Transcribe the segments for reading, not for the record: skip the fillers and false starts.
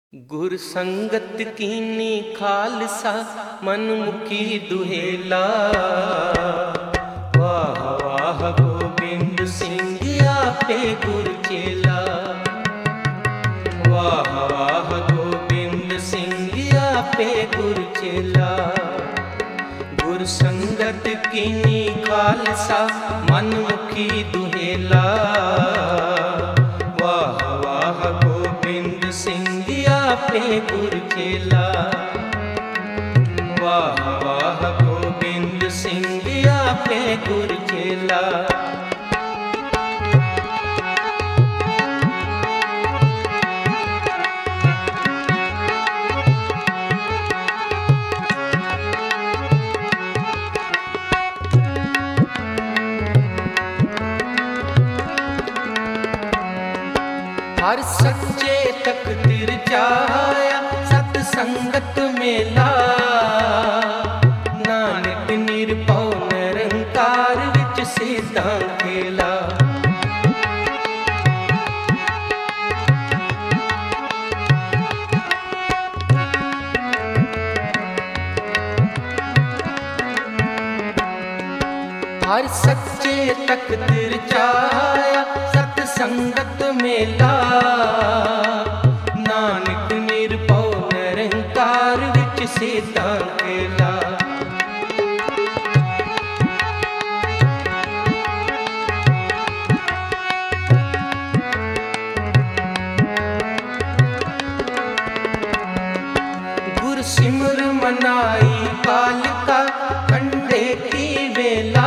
गुर संगत कीनी खालसा मनमुखी दुहेला। वाह वाह गोबिंद सिंह आपे गुर चेला। वाह वाह गोबिंद सिंह आपे गुर चेला। गुर संगत कीनी खालसा मनमुखी दुहेला। वाह वाह गोबिंद सिंह आपे गुर चेला। वाह वाह गोबिंद सिंह आपे गुर चेला। हर सच्चे तकदीर चाया सतसंगत मेला। नानक निरभौ निरंकार विच सेधां खेला। हर सच्चे तकदीर चाया सतसंगत मेला। नानक निरभौ निरंकार विच सेधां खेला। गुर सिमर मनाई कालिका खंडे की वेला।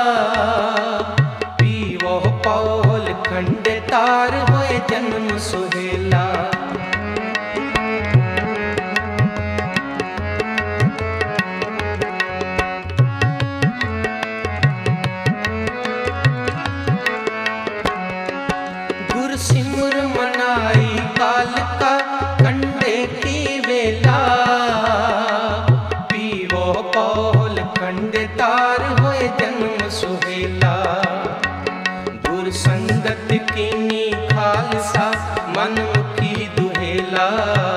पीवो पौल खंडे तार होए जन्म सुहेला। गुर सिमर मनाई कालिका खंडे की वेला। पीवो पौल खंडे तार होए जन्म सुहेला। गुर संगत कीनी खालसा मनमुखी दुहेला।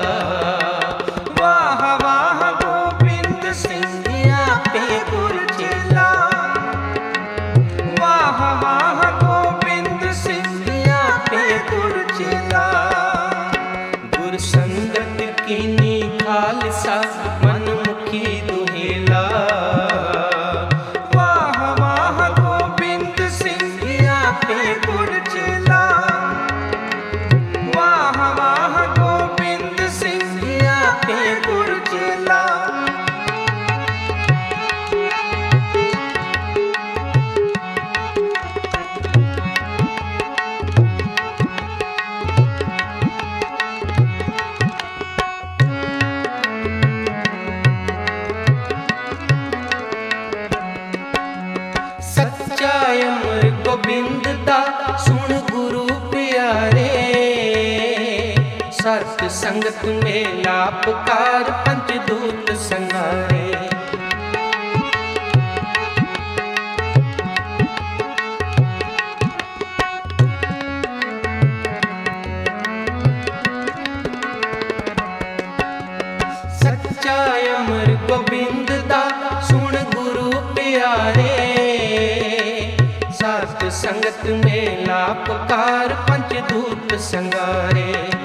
वाह वाह गोबिंद सिंह आपे गुर चेला। वाह वाह गोबिंद सिंह आपे गुर चेला। गुर संगत कीनी खालसा मनमुखी दुहेला। वाह वाह गोबिंद सिंह आपे गुर चेला। वाह वाह गोबिंद सिंह आपे गुर चेला। सच्चा अमर गोबिंद दा सुन गुरु प्यारे। सत संगत मेला पुकार पंचदूत संगारे। सच्चा अमर गोबिंद दा सुन गुरु प्यारे। सत संगत मेला पुकार पंचदूत संगारे।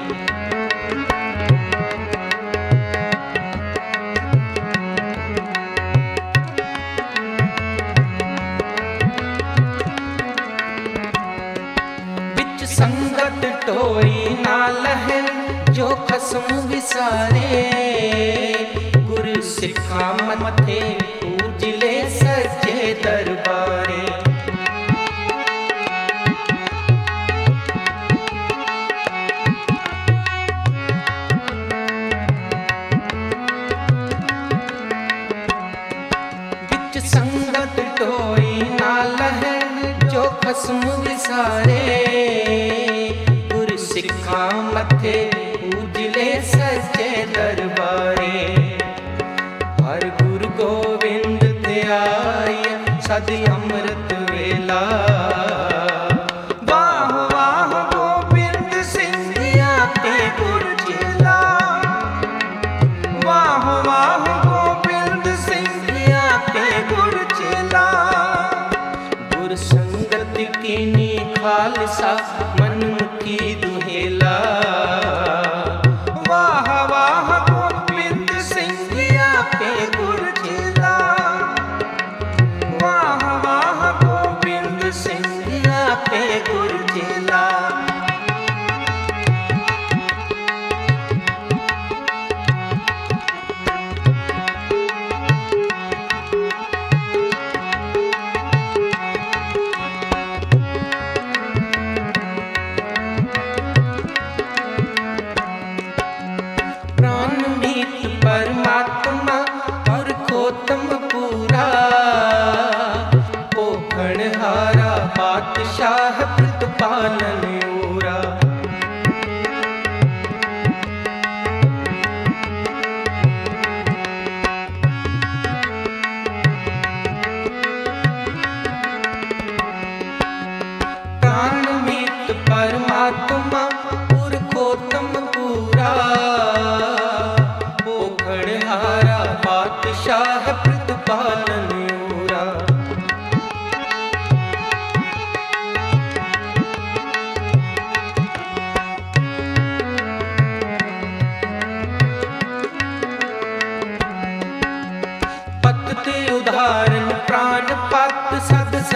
बिच संगत टोई ना लहन जो खसम विसारे। गुर सिखा मथे पूजले सच्चे दरबारे। बिच संगत टोई ना लहन जो खसम विसारे। गुर सिखा मथे पूजले सच्चे दरबारे। हर गुरु गोविंद ध्याय सद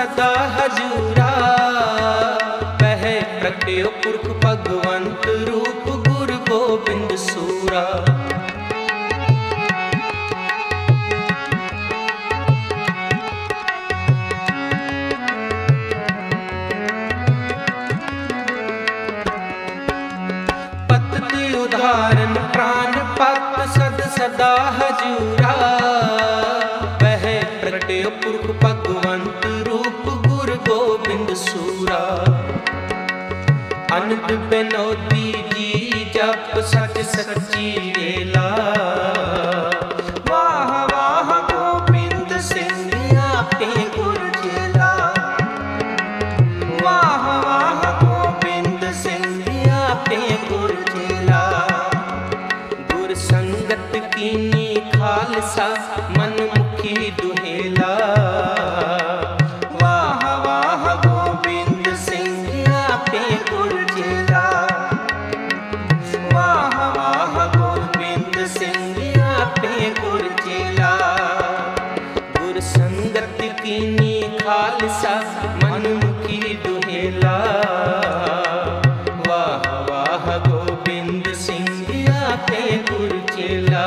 सदा हजूरा, वह प्रगट्यो पुरख भगवंत रूप गुरु गोबिंद सूरा। उदाहरण प्राण पत सद सदा हजूरा, वह प्रगट्यो पुरख भगवंत रूप गुरु गोबिंद सूरा। अनंत बिनोदी जी जप सच सच्ची वेला, वाह वाह गोबिंद सिंह आपे गुर चेला। वाह वाह गोबिंद सिंह आपे गुर चेला। गुर संगत कीनी खालसा मन मुखी दुहेला, वाह वाह गोबिंद सिंह आपे गुर चेला। वाह वाह गोबिंद सिंह आपे गुर चेला। गुर संगत कीनी खालसा मन मुखी दुहेला, वाह वाह गोबिंद सिंह आपे गुर चेला।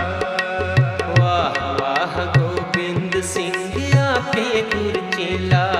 गोबिंद सिंह आपे गुर चेला।